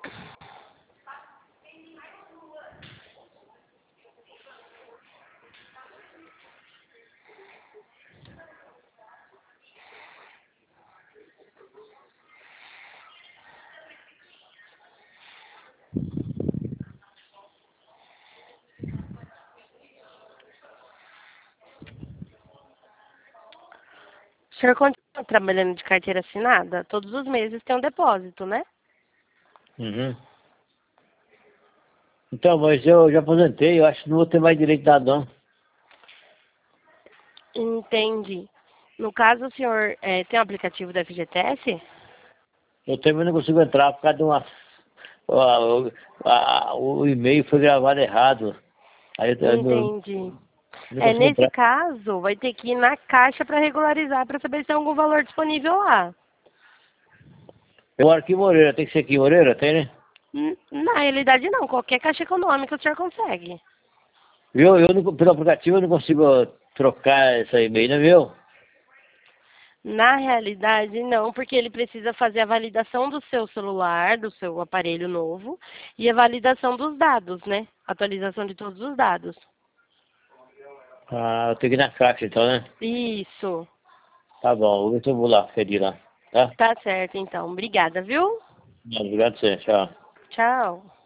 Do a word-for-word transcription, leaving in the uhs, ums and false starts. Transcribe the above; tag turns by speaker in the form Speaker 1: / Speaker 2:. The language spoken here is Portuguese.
Speaker 1: O senhor continua trabalhando de carteira assinada? Todos os meses tem um depósito, né?
Speaker 2: Uhum. Então, mas eu já aposentei, eu acho que não vou ter mais direito dado, não.
Speaker 1: Entendi. No caso, o senhor é, tem o aplicativo da F G T S?
Speaker 2: Eu também não consigo entrar por causa de uma... a- a- o e-mail foi gravado errado. Aí eu, eu não,
Speaker 1: Entendi.
Speaker 2: não
Speaker 1: É,
Speaker 2: consigo
Speaker 1: nesse
Speaker 2: entrar.
Speaker 1: caso, vai ter que ir na caixa para regularizar, para saber se tem algum valor disponível lá.
Speaker 2: Eu moro aqui em Moreira, tem que ser aqui em Moreira, tem, né?
Speaker 1: N- Na realidade, não. Qualquer caixa econômica o senhor consegue.
Speaker 2: Viu? Eu não, pelo aplicativo eu não consigo trocar essa e-mail, não, viu?
Speaker 1: Na realidade, não, porque ele precisa fazer a validação do seu celular, do seu aparelho novo, e a validação dos dados, né? Atualização de todos os dados.
Speaker 2: Ah, eu tenho que ir na caixa então, né?
Speaker 1: Isso.
Speaker 2: Tá bom, vou ver se eu vou lá, pedir lá, tá?
Speaker 1: Tá certo, então. Obrigada, viu?
Speaker 2: Obrigado a você, tchau.
Speaker 1: Tchau.